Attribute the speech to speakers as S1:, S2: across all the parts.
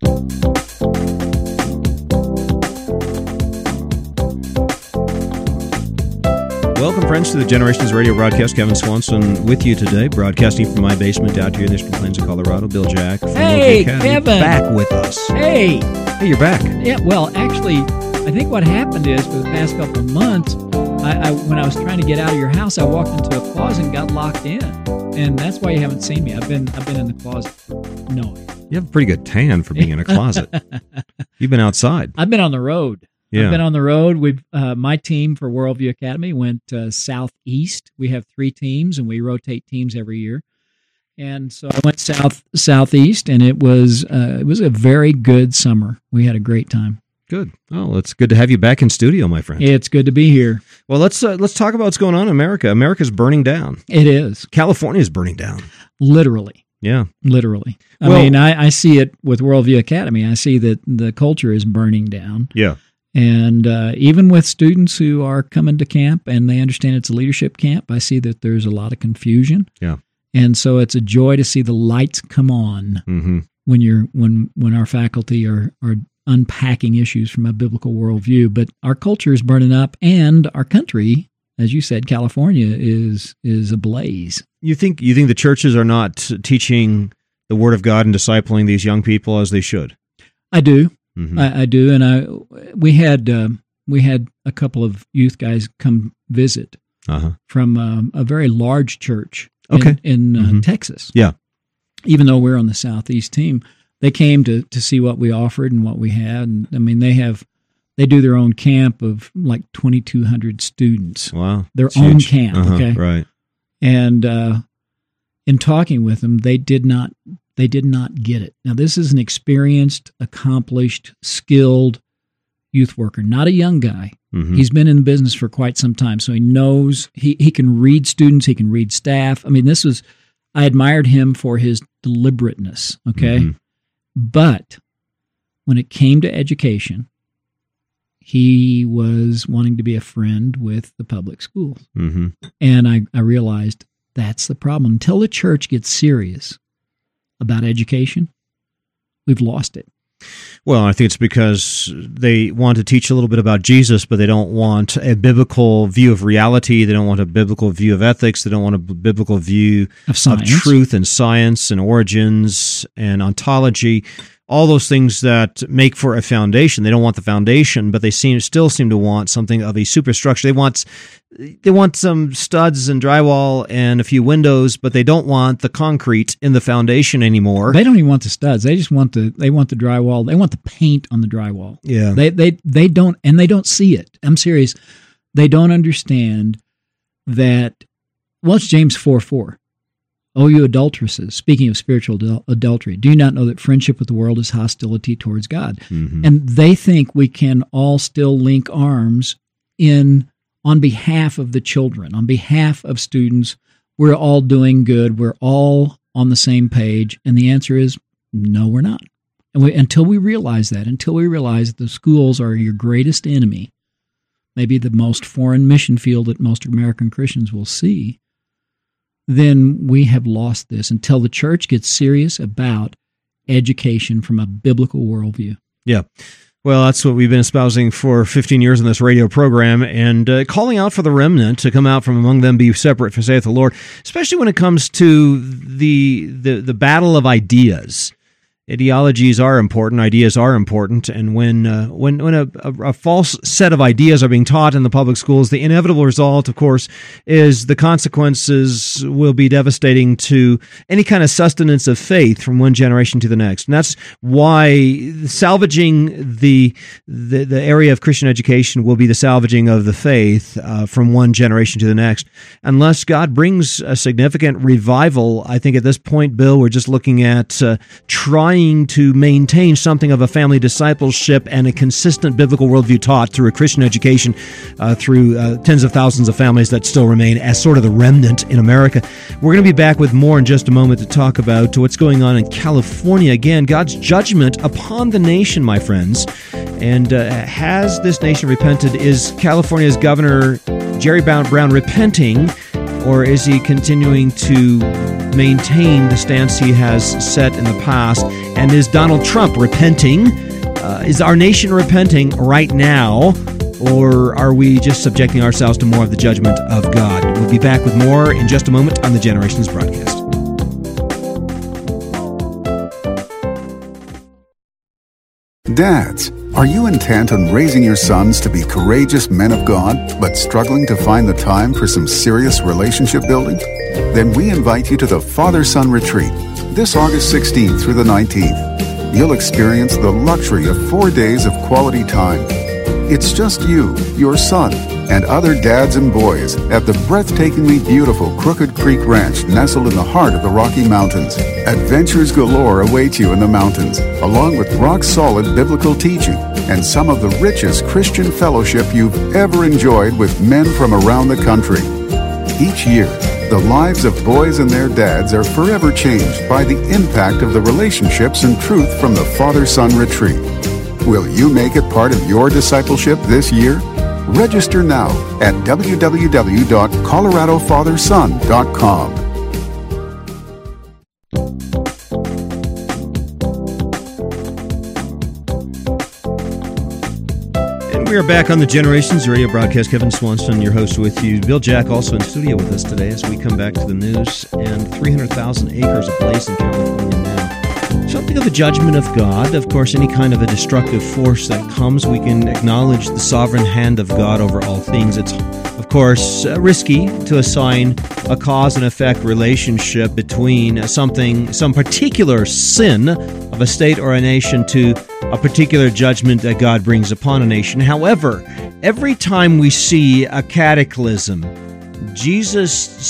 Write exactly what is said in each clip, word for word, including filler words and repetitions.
S1: Welcome, friends, to the Generations Radio broadcast. Kevin Swanson with you today, broadcasting from my basement out here in the Eastern Plains of Colorado. Bill Jack from
S2: Hey,
S1: Academy,
S2: Kevin.
S1: back with us.
S2: Hey.
S1: Hey, you're back.
S2: Yeah, well, actually, I think what happened is for the past couple of months, I, I when I was trying to get out of your house, I walked into a closet and got locked in. And that's why you haven't seen me. I've been I've been in the closet for no.
S1: You have a pretty good tan for being in a closet. You've been outside.
S2: I've been on the road.
S1: Yeah.
S2: I've been on the road. We've uh, my team for Worldview Academy went uh, southeast. We have three teams, and we rotate teams every year. And so I went south southeast, and it was uh, it was a very good summer. We had a great time.
S1: Good. Oh, it's good to have you back in studio, my friend.
S2: It's good to be here.
S1: Well, let's uh, let's talk about what's going on in America. America's burning down.
S2: It is.
S1: California's burning down.
S2: Literally.
S1: Yeah.
S2: Literally. I
S1: Well-
S2: mean, I, I see it with Worldview Academy. I see that the culture is burning down.
S1: Yeah.
S2: And uh, even with students who are coming to camp and they understand it's a leadership camp, I see that there's a lot of confusion.
S1: Yeah.
S2: And so it's a joy to see the lights come on
S1: Mm-hmm.
S2: when you're when when our faculty are are unpacking issues from a biblical worldview. But our culture is burning up, and our country, as you said, California is is ablaze.
S1: You think you think the churches are not teaching the Word of God and discipling these young people as they should?
S2: I do.
S1: Mm-hmm.
S2: I, I do, and I we had um, we had a couple of youth guys come visit
S1: Uh-huh.
S2: from um, a very large church
S1: Okay.
S2: in, in uh,
S1: Mhm.
S2: Texas.
S1: Yeah.
S2: Even though we're on the southeast team, they came to to see what we offered and what we had. And I mean, they have they do their own camp of like twenty-two hundred students,
S1: Wow.
S2: their
S1: It's
S2: own
S1: huge.
S2: camp.
S1: Uh-huh.
S2: Okay,
S1: Right.
S2: and uh, in talking with them, they did not they did not get it. Now, this is an experienced, accomplished, skilled youth worker, not a young guy.
S1: Mm-hmm.
S2: He's been in the business for quite some time, so he knows he, he can read students, he can read staff. I mean, this was I admired him for his deliberateness. Okay,
S1: Mhm.
S2: but when it came to education, he was wanting to be a friend with the public schools.
S1: Mm-hmm.
S2: And I, I realized that's the problem. Until the church gets serious about education, we've lost it.
S1: Well, I think it's because they want to teach a little bit about Jesus, but they don't want a biblical view of reality. They don't want a biblical view of ethics. They don't want a b- biblical view
S2: Of science.
S1: of truth and science and origins and ontology. All those things that make for a foundation. They don't want the foundation, but they seem still seem to want something of a superstructure. They want they want some studs and drywall and a few windows, but they don't want the concrete in the foundation anymore.
S2: They don't even want the studs. They just want the they want the drywall. They want the paint on the drywall.
S1: Yeah.
S2: They they they don't and they don't see it. I'm serious. They don't understand that. Well, it's James four four. O you adulteresses, speaking of spiritual adul- adultery, do you not know that friendship with the world is hostility towards God?
S1: Mhm.
S2: And they think we can all still link arms in on behalf of the children, on behalf of students. We're all doing good. We're all on the same page. And the answer is no, we're not. And we, until we realize that, until we realize that the schools are your greatest enemy, maybe the most foreign mission field that most American Christians will see, then we have lost this until the church gets serious about education from a biblical worldview.
S1: Yeah. Well, that's what we've been espousing for fifteen years in this radio program, and uh, calling out for the remnant to come out from among them, be separate, for saith the Lord, especially when it comes to the the, the battle of ideas. Ideologies are important, ideas are important, and when uh, when when a, a, a false set of ideas are being taught in the public schools, the inevitable result, of course, is the consequences will be devastating to any kind of sustenance of faith from one generation to the next. And that's why salvaging the the, the area of Christian education will be the salvaging of the faith uh, from one generation to the next. Unless God brings a significant revival, I think at this point, Bill, we're just looking at uh, trying to maintain something of a family discipleship and a consistent biblical worldview taught through a Christian education uh, through uh, tens of thousands of families that still remain as sort of the remnant in America. We're going to be back with more in just a moment to talk about what's going on in California. Again, God's judgment upon the nation, my friends. And uh, has this nation repented? Is California's Governor Jerry Brown, Brown repenting, or is he continuing to maintain the stance he has set in the past? And is Donald Trump repenting? Uh, is our nation repenting right now? Or are we just subjecting ourselves to more of the judgment of God? We'll be back with more in just a moment on the Generations broadcast.
S3: Dads, are you intent on raising your sons to be courageous men of God, but struggling to find the time for some serious relationship building? Then we invite you to the Father-Son Retreat this August sixteenth through the nineteenth. You'll experience the luxury of four days of quality time. It's just you, your son, and other dads and boys at the breathtakingly beautiful Crooked Creek Ranch nestled in the heart of the Rocky Mountains. Adventures galore await you in the mountains, along with rock-solid biblical teaching and some of the richest Christian fellowship you've ever enjoyed with men from around the country. Each year, the lives of boys and their dads are forever changed by the impact of the relationships and truth from the Father-Son Retreat. Will you make it part of your discipleship this year? Register now at w w w dot colorado father son dot com.
S1: And we are back on the Generations Radio broadcast. Kevin Swanson, your host, with you. Bill Jack also in studio with us today as we come back to the news. And three hundred thousand acres ablaze in California now. Something of the judgment of God. Of course, any kind of a destructive force that comes, we can acknowledge the sovereign hand of God over all things. It's, of course, uh, risky to assign a cause and effect relationship between something, some particular sin of a state or a nation to a particular judgment that God brings upon a nation. However, every time we see a cataclysm, Jesus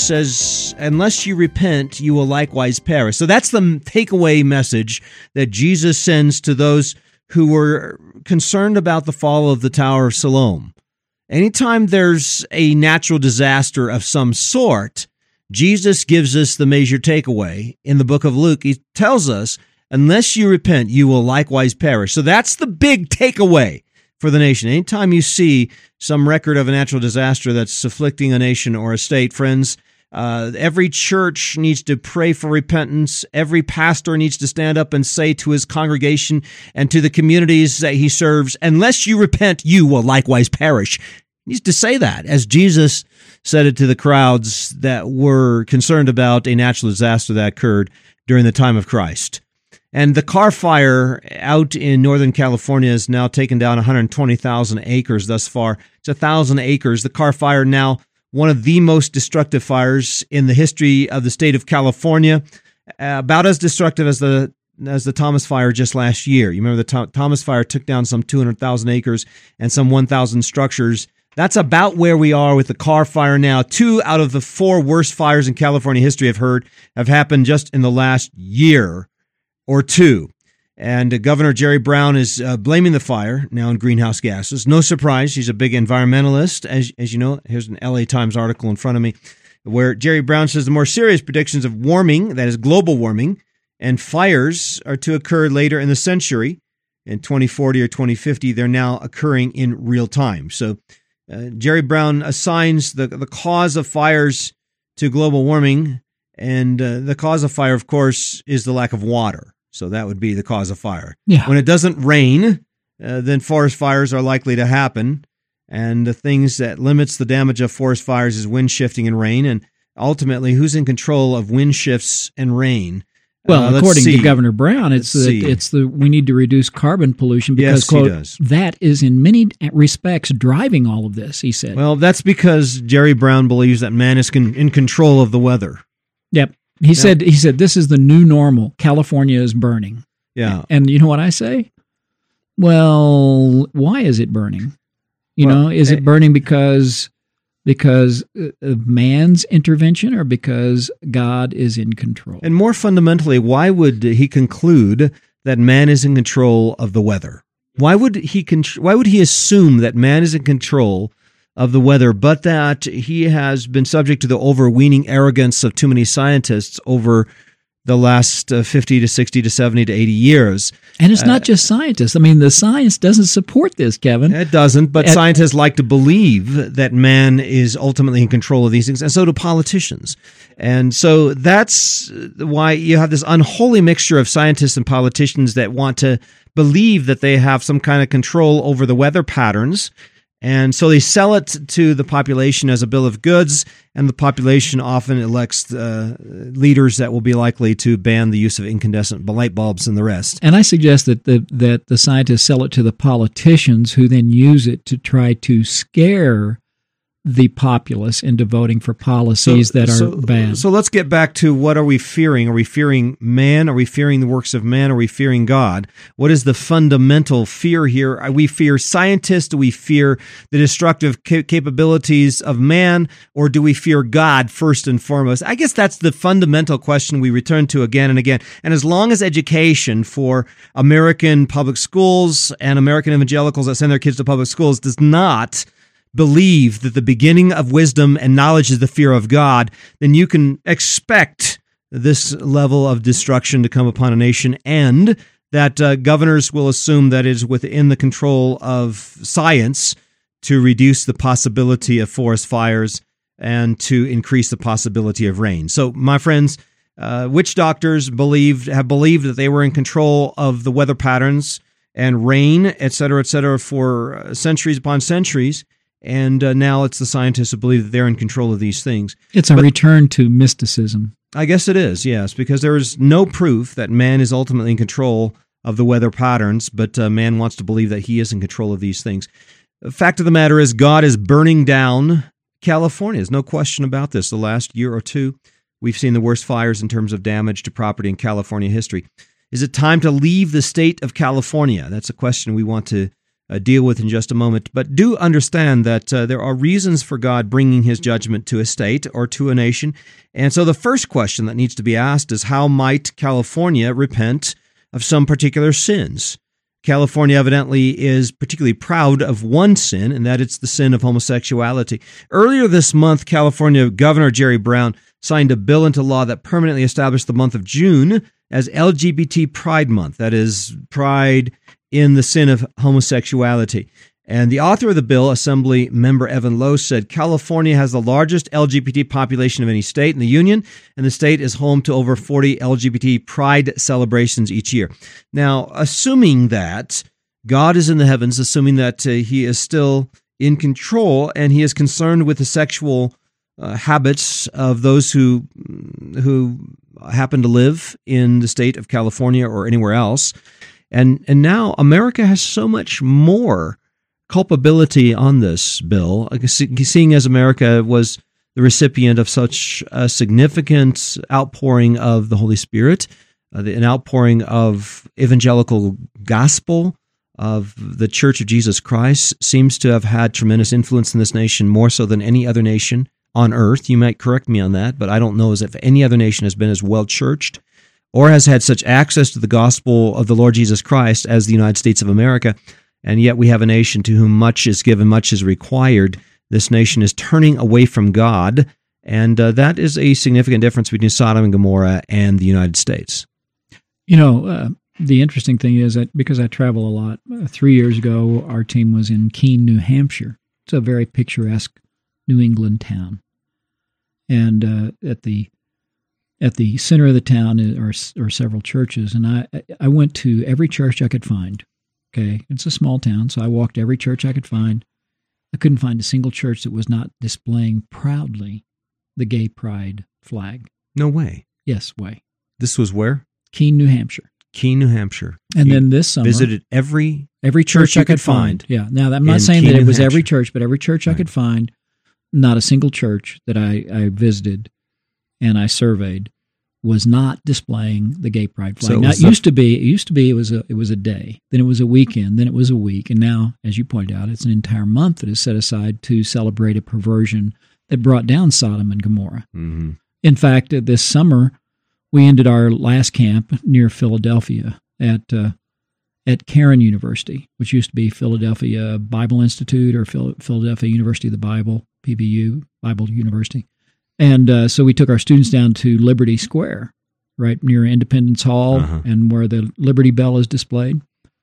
S1: says, unless you repent, you will likewise perish. So that's the takeaway message that Jesus sends to those who were concerned about the fall of the Tower of Siloam. Anytime there's a natural disaster of some sort, Jesus gives us the major takeaway. In the book of Luke, he tells us, unless you repent, you will likewise perish. So that's the big takeaway for the nation. Anytime you see some record of a natural disaster that's afflicting a nation or a state, friends, uh, every church needs to pray for repentance. Every pastor needs to stand up and say to his congregation and to the communities that he serves, unless you repent, you will likewise perish. He needs to say that, as Jesus said it to the crowds that were concerned about a natural disaster that occurred during the time of Christ. And the Carr Fire out in Northern California has now taken down one hundred twenty thousand acres thus far. It's one thousand acres. The Carr Fire now one of the most destructive fires in the history of the state of California, uh, about as destructive as the as the Thomas Fire just last year. You remember the Th- Thomas Fire took down some two hundred thousand acres and some one thousand structures. That's about where we are with the Carr Fire now. Two out of the four worst fires in California history, I've heard, have happened just in the last year or two. And uh, Governor Jerry Brown is uh, blaming the fire now on greenhouse gases. No surprise, he's a big environmentalist. As, as you know, here's an L A Times article in front of me where Jerry Brown says the more serious predictions of warming, that is global warming, and fires are to occur later in the century. In twenty forty or twenty fifty, they're now occurring in real time. So uh, Jerry Brown assigns the, the cause of fires to global warming, and uh, the cause of fire, of course, is the lack of water. So that would be the cause of fire.
S2: Yeah.
S1: When it doesn't rain, uh, then forest fires are likely to happen. And the things that limits the damage of forest fires is wind shifting and rain. And ultimately, who's in control of wind shifts and rain?
S2: Well,
S1: uh,
S2: according
S1: see.
S2: to Governor Brown, it's
S1: Let's
S2: the,
S1: see.
S2: it's the we need to reduce carbon pollution because
S1: Yes, he
S2: quote,
S1: does.
S2: that is in many respects driving all of this, he said.
S1: Well, that's because Jerry Brown believes that man is con- in control of the weather.
S2: Yep. He said he said this is the new normal. California is burning.
S1: Yeah.
S2: And you know what I say? Well, why is it burning? You
S1: Well,
S2: know, is
S1: eh,
S2: it burning because because of man's intervention or because God is in control?
S1: And more fundamentally, why would he conclude that man is in control of the weather? Why would he con- why would he assume that man is in control of the weather, but that he has been subject to the overweening arrogance of too many scientists over the last uh, fifty to sixty to seventy to eighty years.
S2: And it's not
S1: uh,
S2: just scientists. I mean, the science doesn't support this, Kevin.
S1: It doesn't, but
S2: At,
S1: scientists like to believe that man is ultimately in control of these things, and so do politicians. And so that's why you have this unholy mixture of scientists and politicians that want to believe that they have some kind of control over the weather patterns. And so they sell it to the population as a bill of goods, and the population often elects uh, leaders that will be likely to ban the use of incandescent light bulbs and the rest.
S2: And I suggest that the, that the scientists sell it to the politicians, who then use it to try to scare the populace into voting for policies so, that are
S1: so,
S2: bad.
S1: So let's get back to, what are we fearing? Are we fearing man? Are we fearing the works of man? Are we fearing God? What is the fundamental fear here? Are we fear scientists? Do we fear the destructive ca- capabilities of man? Or do we fear God first and foremost? I guess that's the fundamental question we return to again and again. And as long as education for American public schools and American evangelicals that send their kids to public schools does not believe that the beginning of wisdom and knowledge is the fear of God, then you can expect this level of destruction to come upon a nation, and that uh, governors will assume that it is within the control of science to reduce the possibility of forest fires and to increase the possibility of rain. So, my friends, uh, witch doctors believed have believed that they were in control of the weather patterns and rain, et cetera, et cetera, for centuries upon centuries. And uh, now it's the scientists who believe that they're in control of these things.
S2: It's a
S1: but,
S2: return to mysticism.
S1: I guess it is, yes, because there is no proof that man is ultimately in control of the weather patterns, but uh, man wants to believe that he is in control of these things. The fact of the matter is, God is burning down California. There's no question about this. The last year or two, we've seen the worst fires in terms of damage to property in California history. Is it time to leave the state of California? That's a question we want to Uh, deal with in just a moment. But do understand that uh, there are reasons for God bringing his judgment to a state or to a nation. And so the first question that needs to be asked is, how might California repent of some particular sins? California evidently is particularly proud of one sin, and that it's the sin of homosexuality. Earlier this month, California Governor Jerry Brown signed a bill into law that permanently established the month of June as L G B T Pride Month. That is, pride in the sin of homosexuality. And the author of the bill, Assembly Member Evan Lowe, said California has the largest L G B T population of any state in the union, and the state is home to over forty L G B T pride celebrations each year. Now, assuming that God is in the heavens, assuming that uh, he is still in control and he is concerned with the sexual uh, habits of those who who happen to live in the state of California or anywhere else, and and now America has so much more culpability on this bill, seeing as America was the recipient of such a significant outpouring of the Holy Spirit, uh, an outpouring of evangelical gospel, of the Church of Jesus Christ, seems to have had tremendous influence in this nation, more so than any other nation on earth. You might correct me on that, but I don't know as if any other nation has been as well-churched or has had such access to the gospel of the Lord Jesus Christ as the United States of America. And yet we have a nation to whom much is given, much is required. This nation is turning away from God, and uh, that is a significant difference between Sodom and Gomorrah and the United States.
S2: You know, uh, the interesting thing is that because I travel a lot, uh, three years ago our team was in Keene, New Hampshire. It's a very picturesque New England town. And uh, at the at the center of the town are, are several churches, and I, I went to every church I could find. Okay, it's a small town, so I walked every church I could find. I couldn't find a single church that was not displaying proudly the gay pride flag.
S1: No way.
S2: Yes, way.
S1: This was where?
S2: Keene, New Hampshire.
S1: Keene, New Hampshire.
S2: And
S1: you
S2: then this summer,
S1: visited every
S2: every church,
S1: church
S2: I could find. find. Yeah. Now, I'm not saying
S1: Keene,
S2: that it
S1: New
S2: was
S1: Hampshire.
S2: every church, but every church right. I could find, not a single church that I, I visited and I surveyed was not displaying the gay pride flag.
S1: So
S2: now, it
S1: the,
S2: used to be, it used to be, it was a, it was a day, then it was a weekend, then it was a week, and now, as you pointed out, it's an entire month that is set aside to celebrate a perversion that brought down Sodom and Gomorrah.
S1: Mm-hmm.
S2: In fact, this summer, we ended our last camp near Philadelphia at uh, at Cairn University, which used to be Philadelphia Bible Institute or Phil- Philadelphia University of the Bible, P B U, Bible University. And uh, so we took our students down to Liberty Square, right near Independence Hall
S1: Uh-huh.
S2: and where the Liberty Bell is displayed.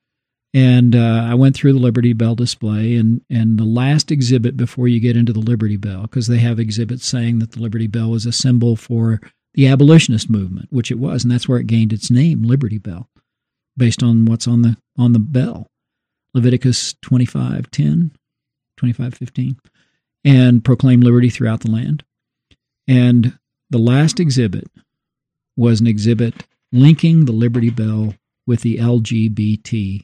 S2: And uh, I went through the Liberty Bell display, and, and the last exhibit before you get into the Liberty Bell, because they have exhibits saying that the Liberty Bell was a symbol for the abolitionist movement, which it was, and that's where it gained its name, Liberty Bell, based on what's on the on the bell, Leviticus twenty-five ten, twenty-five fifteen, and proclaim liberty throughout the land. And the last exhibit was an exhibit linking the Liberty Bell with the L G B T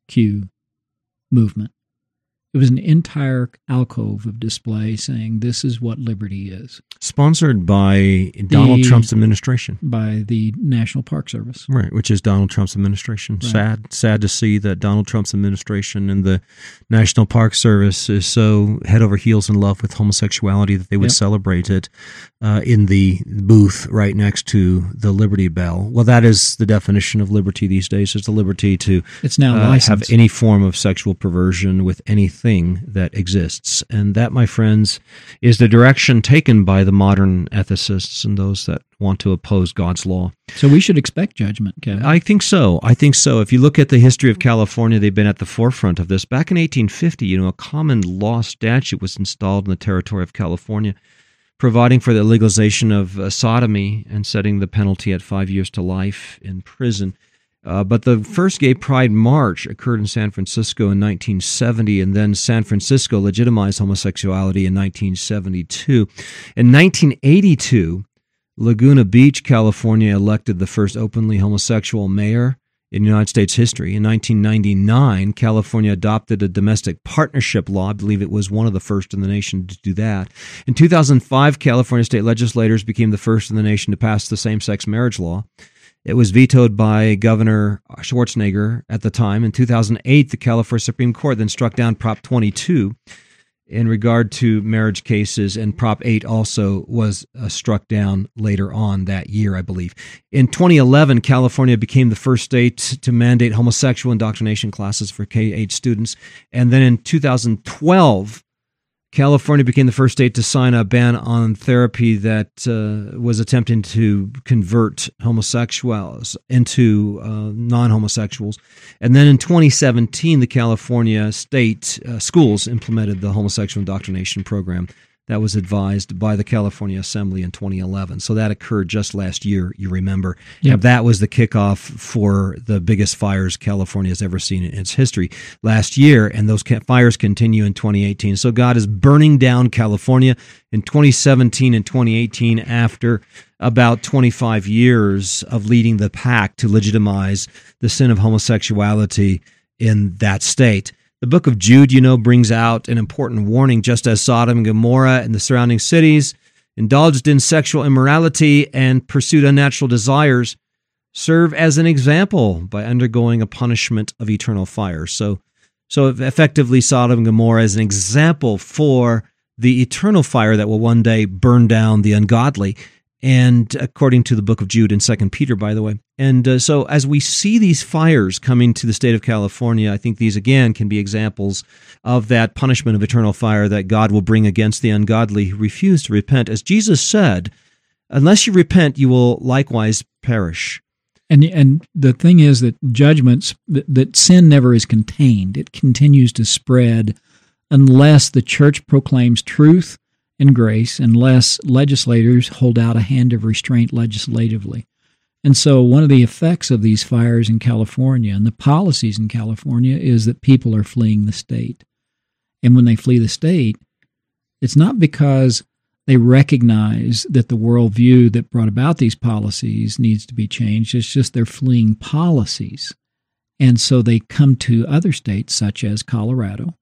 S2: Q movement. It was an entire alcove of display saying this is what liberty is.
S1: Sponsored by Donald
S2: The-
S1: Trump's administration.
S2: By the National Park Service.
S1: Right, which is Donald Trump's administration.
S2: Right.
S1: Sad, sad to see that Donald Trump's administration and the National Park Service is so head over heels in love with homosexuality that they would
S2: Yep.
S1: celebrate it uh, in the booth right next to the Liberty Bell. Well, that is the definition of liberty these days: is the liberty to
S2: It's now
S1: uh,
S2: licensed.
S1: have any form of sexual perversion with anything that exists. And that, my friends, is the direction taken by the modern ethicists and those that want to oppose God's law.
S2: So we should expect judgment, Kevin.
S1: I think so. I think so. If you look at the history of California, they've been at the forefront of this. Back in eighteen fifty, you know, a common law statute was installed in the territory of California, providing for the legalization of uh, sodomy and setting the penalty at five years to life in prison. Uh, but the first Gay Pride March occurred in San Francisco in nineteen seventy, and then San Francisco legitimized homosexuality in nineteen seventy-two. In nineteen eighty-two, Laguna Beach, California, elected the first openly homosexual mayor in United States history. In nineteen ninety-nine, California adopted a domestic partnership law. I believe it was one of the first in the nation to do that. In two thousand five, California state legislators became the first in the nation to pass the same-sex marriage law. It was vetoed by Governor Schwarzenegger at the time. In two thousand eight, the California Supreme Court then struck down Prop twenty-two in regard to marriage cases, and Prop eight also was uh, struck down later on that year, I believe. In twenty eleven, California became the first state to mandate homosexual indoctrination classes for K eight students. And then in two thousand twelve, California became the first state to sign a ban on therapy that uh, was attempting to convert homosexuals into uh, non-homosexuals. And then in twenty seventeen, the California state uh, schools implemented the homosexual indoctrination program that was advised by the California Assembly in twenty eleven. So that occurred just last year, you remember.
S2: Yep.
S1: And that was the kickoff for the biggest fires California has ever seen in its history last year, and those ca- fires continue in twenty eighteen. So God is burning down California in twenty seventeen and twenty eighteen after about twenty-five years of leading the pack to legitimize the sin of homosexuality in that state. The book of Jude, you know, brings out an important warning, just as Sodom and Gomorrah and the surrounding cities indulged in sexual immorality and pursued unnatural desires, serve as an example by undergoing a punishment of eternal fire. So, so effectively, Sodom and Gomorrah is an example for the eternal fire that will one day burn down the ungodly. And according to the book of Jude in Second Peter, by the way. And uh, so as we see these fires coming to the state of California, I think these, again, can be examples of that punishment of eternal fire that God will bring against the ungodly who refuse to repent. As Jesus said, unless you repent, you will likewise perish.
S2: And and the thing is that judgments, that, that sin never is contained. It continues to spread unless the church proclaims truth and grace, unless legislators hold out a hand of restraint legislatively. And so one of the effects of these fires in California and the policies in California is that people are fleeing the state. And when they flee the state, it's not because they recognize that the worldview that brought about these policies needs to be changed. It's just they're fleeing policies. And so they come to other states, such as Colorado,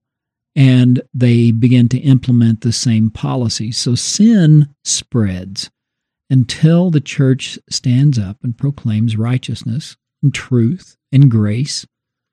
S2: and they begin to implement the same policies. So sin spreads until the church stands up and proclaims righteousness and truth and grace,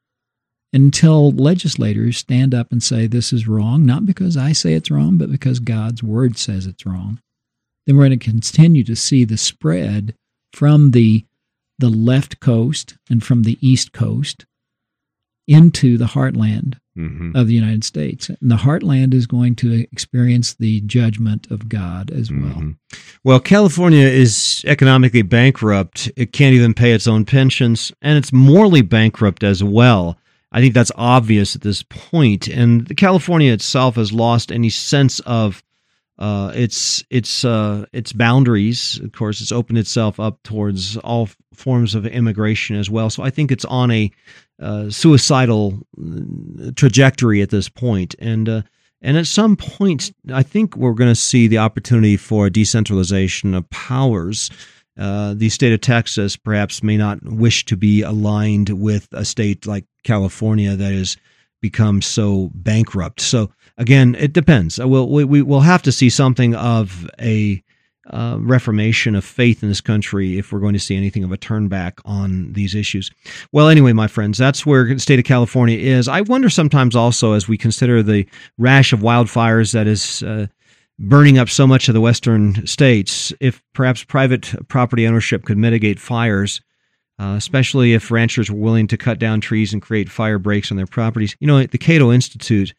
S2: until legislators stand up and say this is wrong, not because I say it's wrong, but because God's word says it's wrong. Then we're going to continue to see the spread from the, the left coast and from the east coast into the heartland mm-hmm. of the United States. And the heartland is going to experience the judgment of God as well.
S1: Mm-hmm. Well, California is economically bankrupt. It can't even pay its own pensions, and it's morally bankrupt as well. I think that's obvious at this point. And California itself has lost any sense of uh, its its uh, its boundaries. Of course, it's opened itself up towards all forms of immigration as well. So I think it's on a uh, suicidal trajectory at this point. And uh, and at some point, I think we're going to see the opportunity for a decentralization of powers. Uh, the state of Texas perhaps may not wish to be aligned with a state like California that has become so bankrupt. So again, it depends. We'll, we will have to see something of a uh, reformation of faith in this country if we're going to see anything of a turn back on these issues. Well, anyway, my friends, that's where the state of California is. I wonder sometimes also, as we consider the rash of wildfires that is uh, burning up so much of the western states, if perhaps private property ownership could mitigate fires, uh, especially if ranchers were willing to cut down trees and create fire breaks on their properties. You know, the Cato Institute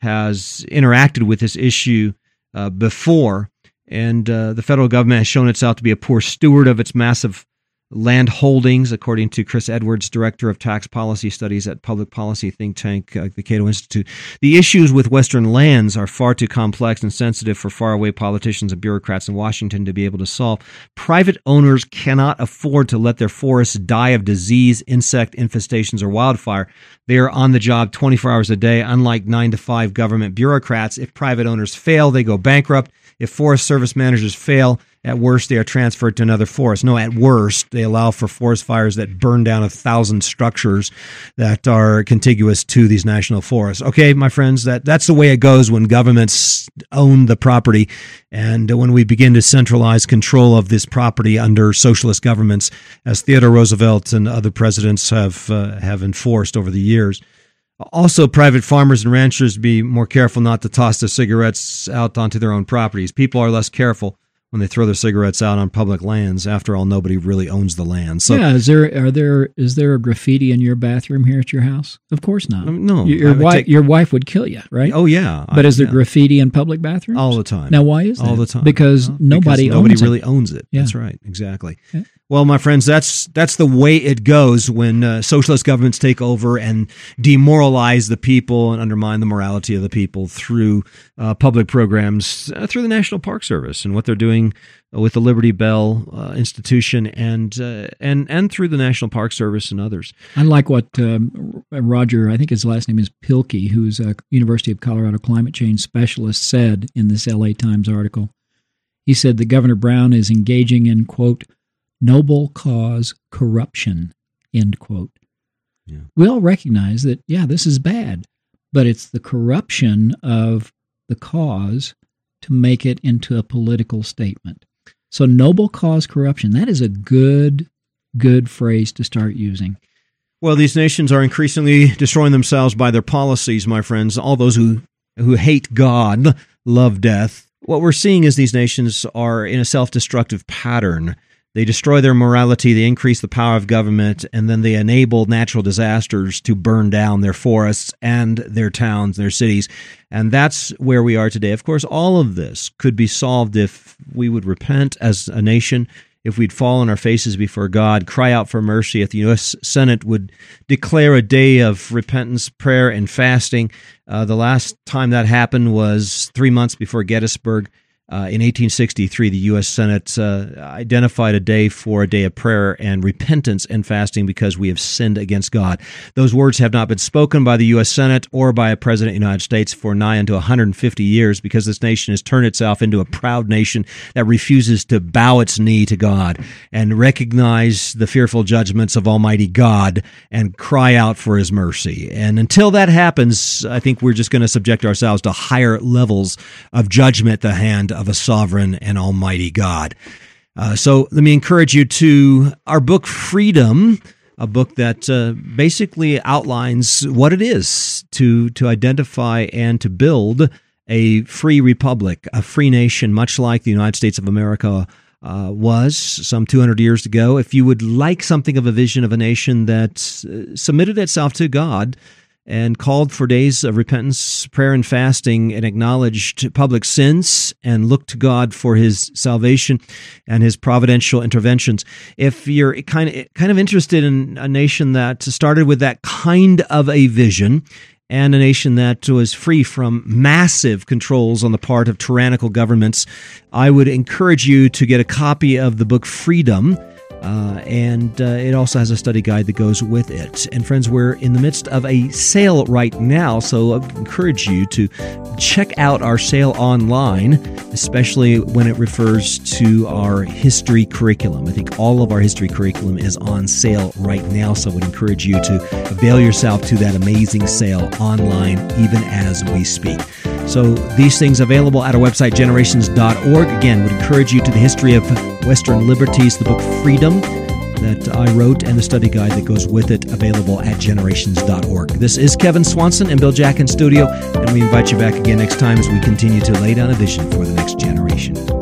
S1: has interacted with this issue uh, before, and uh, the federal government has shown itself to be a poor steward of its massive land holdings, according to Chris Edwards, director of tax policy studies at public policy think tank, uh, the Cato Institute. The issues with Western lands are far too complex and sensitive for faraway politicians and bureaucrats in Washington to be able to solve. Private owners cannot afford to let their forests die of disease, insect infestations, or wildfire. They are on the job twenty-four hours a day, unlike nine to five government bureaucrats. If private owners fail, they go bankrupt. If Forest Service managers fail, at worst, they are transferred to another forest. No, at worst, they allow for forest fires that burn down a thousand structures that are contiguous to these national forests. Okay, my friends, that, that's the way it goes when governments own the property and when we begin to centralize control of this property under socialist governments, as Theodore Roosevelt and other presidents have uh, have enforced over the years. Also, private farmers and ranchers be more careful not to toss their cigarettes out onto their own properties. People are less careful when they throw their cigarettes out on public lands. After all, nobody really owns the land. So,
S2: yeah, is there are there is there a graffiti in your bathroom here at your house? Of course not.
S1: No,
S2: your wife take, your wife would kill you, right?
S1: Oh yeah,
S2: but
S1: I,
S2: is there
S1: yeah.
S2: graffiti in public bathrooms
S1: all the time?
S2: Now, why is that?
S1: All the time
S2: because
S1: well,
S2: nobody
S1: because nobody
S2: owns
S1: really
S2: it.
S1: owns it.
S2: Yeah.
S1: That's right, exactly.
S2: Yeah.
S1: Well, my friends, that's that's the way it goes when uh, socialist governments take over and demoralize the people and undermine the morality of the people through uh, public programs, uh, through the National Park Service and what they're doing with the Liberty Bell uh, institution and uh, and and through the National Park Service and others.
S2: I like what um, Roger, I think his last name is Pilkey, who's a University of Colorado climate change specialist, said in this L A Times article. He said that Governor Brown is engaging in, quote, noble cause corruption, end quote. Yeah. We all recognize that, yeah, this is bad, but it's the corruption of the cause to make it into a political statement. So noble cause corruption, that is a good, good phrase to start using.
S1: Well, these nations are increasingly destroying themselves by their policies, my friends. All those who, who hate God love death. What we're seeing is these nations are in a self-destructive pattern. They destroy their morality, they increase the power of government, and then they enable natural disasters to burn down their forests and their towns, their cities. And that's where we are today. Of course, all of this could be solved if we would repent as a nation, if we'd fall on our faces before God, cry out for mercy, if the U S Senate would declare a day of repentance, prayer, and fasting. Uh, the last time that happened was three months before Gettysburg. Uh, in eighteen sixty-three, the U S Senate uh, identified a day for a day of prayer and repentance and fasting because we have sinned against God. Those words have not been spoken by the U S Senate or by a president of the United States for nigh unto one hundred fifty years because this nation has turned itself into a proud nation that refuses to bow its knee to God and recognize the fearful judgments of Almighty God and cry out for His mercy. And until that happens, I think we're just going to subject ourselves to higher levels of judgment at the hand of a sovereign and almighty God. Uh, so let me encourage you to our book, Freedom, a book that uh, basically outlines what it is to, to identify and to build a free republic, a free nation, much like the United States of America uh, was some two hundred years ago. If you would like something of a vision of a nation that uh, submitted itself to God and called for days of repentance, prayer, and fasting, and acknowledged public sins and looked to God for His salvation and His providential interventions. If you're kind of kind of interested in a nation that started with that kind of a vision, and a nation that was free from massive controls on the part of tyrannical governments, I would encourage you to get a copy of the book Freedom. Uh, and uh, it also has a study guide that goes with it. And friends, we're in the midst of a sale right now, so I encourage you to check out our sale online, especially when it refers to our history curriculum. I think all of our history curriculum is on sale right now, so I would encourage you to avail yourself to that amazing sale online even as we speak. So these things available at our website, generations dot org. Again, would encourage you to the history of Western liberties, the book Freedom that I wrote, and the study guide that goes with it, available at generations dot org. This is Kevin Swanson and Bill Jack in studio, and we invite you back again next time as we continue to lay down a vision for the next generation.